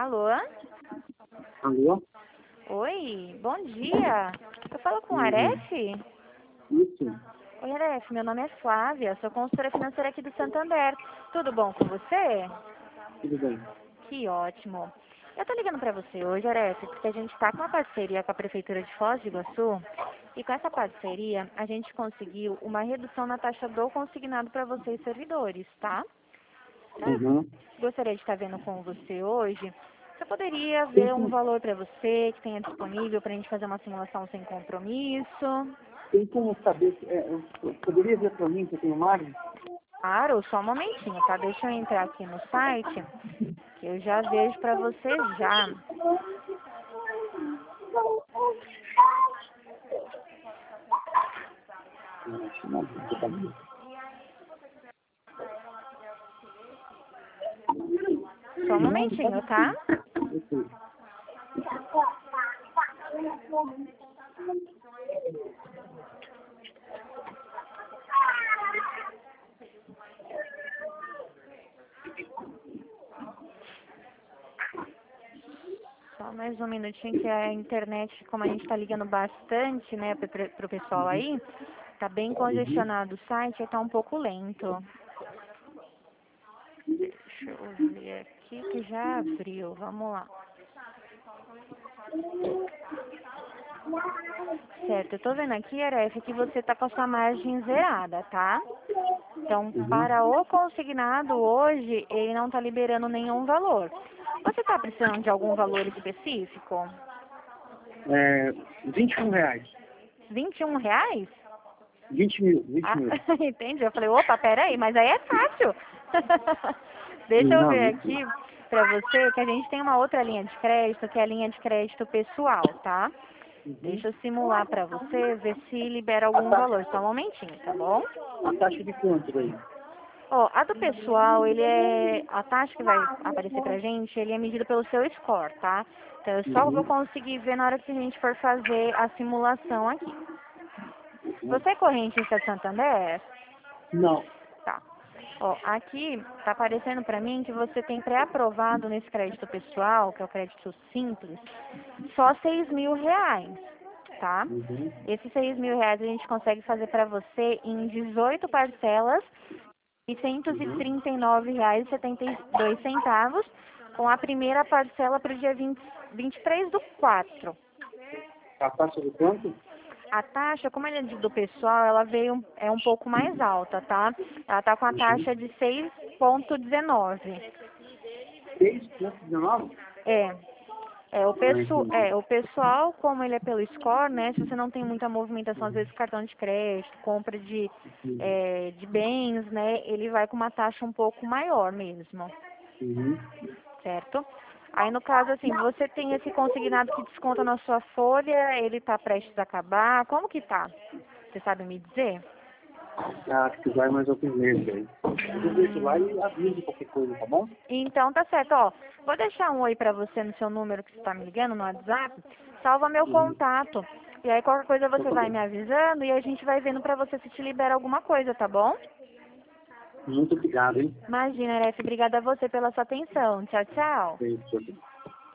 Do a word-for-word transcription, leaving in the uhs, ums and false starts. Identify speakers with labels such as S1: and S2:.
S1: Alô?
S2: Alô?
S1: Oi, bom dia. Eu falo com o
S2: Uhum.
S1: Aref?
S2: Isso,
S1: Oi, Aref, meu nome é Flávia, sou consultora financeira aqui do Santander. Tudo bom com você?
S2: tudo bem.
S1: Que ótimo. Eu tô ligando pra você hoje, Aref, porque a gente tá com uma parceria com a Prefeitura de Foz do Iguaçu e com essa parceria a gente conseguiu uma redução na taxa do consignado para vocês servidores, tá? Eu
S2: Uhum.
S1: gostaria de estar vendo com você hoje. Você poderia
S2: Tem
S1: ver um
S2: como,
S1: valor para você que tenha disponível para a gente fazer uma simulação sem compromisso?
S2: tem como saber, é, eu poderia ver para mim se eu tenho margem?
S1: Claro, só um momentinho, tá? Deixa eu entrar aqui no site, que eu já vejo para você já.
S2: Não, você tá bem.
S1: Só um
S2: Não,
S1: momentinho,
S2: pode
S1: tá?
S2: sim. Eu sei.
S1: Só mais um minutinho que a internet, como a gente está ligando bastante, né, para o pessoal aí, tá bem
S2: Uhum.
S1: congestionado o site e tá um pouco lento. Deixa eu ver aqui que já abriu, vamos lá. Certo, eu tô vendo aqui, Aref, que você tá com a sua margem zerada, tá? Então,
S2: Uhum.
S1: para o consignado hoje, ele não tá liberando nenhum valor. Você tá precisando de algum valor específico?
S2: É, vinte e um reais.
S1: vinte e um reais?
S2: vinte mil, vinte
S1: Ah,
S2: mil.
S1: entendi. Eu falei, opa, peraí, mas aí é fácil. Deixa eu
S2: Não,
S1: ver
S2: isso.
S1: aqui pra você que a gente tem uma outra linha de crédito, que é a linha de crédito pessoal, tá?
S2: Uhum.
S1: Deixa eu simular pra você, ver se libera
S2: A
S1: algum
S2: taxa,
S1: valor. Só um momentinho, tá bom?
S2: a taxa de quanto daí?
S1: Ó, a do pessoal, ele é... A taxa que vai aparecer pra gente, ele é medido pelo seu score, tá? Então eu só vou
S2: Uhum.
S1: conseguir ver na hora que a gente for fazer a simulação aqui.
S2: Uhum.
S1: Você é corrente em Santander?
S2: Não.
S1: Tá. Ó, aqui tá aparecendo pra mim que você tem pré-aprovado nesse crédito pessoal, que é o crédito simples, só seis mil reais, tá?
S2: Uhum.
S1: Esses seis mil reais a gente consegue fazer pra você em dezoito parcelas de seiscentos e
S2: Uhum.
S1: trinta e nove reais e setenta e dois centavos, com a primeira parcela para o dia vinte, vinte e três do quatro.
S2: A taxa de quanto?
S1: A taxa, como ela é de- do pessoal, ela veio é um pouco mais alta, tá? Ela tá com a
S2: Uhum.
S1: taxa de seis vírgula dezenove.
S2: seis ponto dezenove?
S1: É. É o,
S2: Ah,
S1: pesso,
S2: entendi.
S1: é, o pessoal, como ele é pelo score, né? Se você não tem muita movimentação, às vezes cartão de crédito, compra de,
S2: Uhum.
S1: é, de bens, né? Ele vai com uma taxa um pouco maior mesmo.
S2: Uhum.
S1: Certo? Aí, no caso, assim, você tem esse consignado que desconta na sua folha, ele está prestes a acabar, como que tá? Você sabe me dizer?
S2: Ah, acho que vai mais alguns meses aí. Eu vejo lá
S1: Hum,
S2: e aviso qualquer coisa, tá bom?
S1: então, tá certo, ó, vou deixar um oi pra você no seu número que você tá me ligando, no WhatsApp, salva meu
S2: Uhum.
S1: contato, e aí qualquer coisa
S2: Então
S1: você
S2: tá
S1: vai
S2: bom.
S1: me avisando e a gente vai vendo pra você se te libera alguma coisa, tá bom?
S2: Muito obrigado, hein?
S1: Imagina, Aref, obrigada a você pela sua atenção. Tchau, tchau.
S2: Beijo.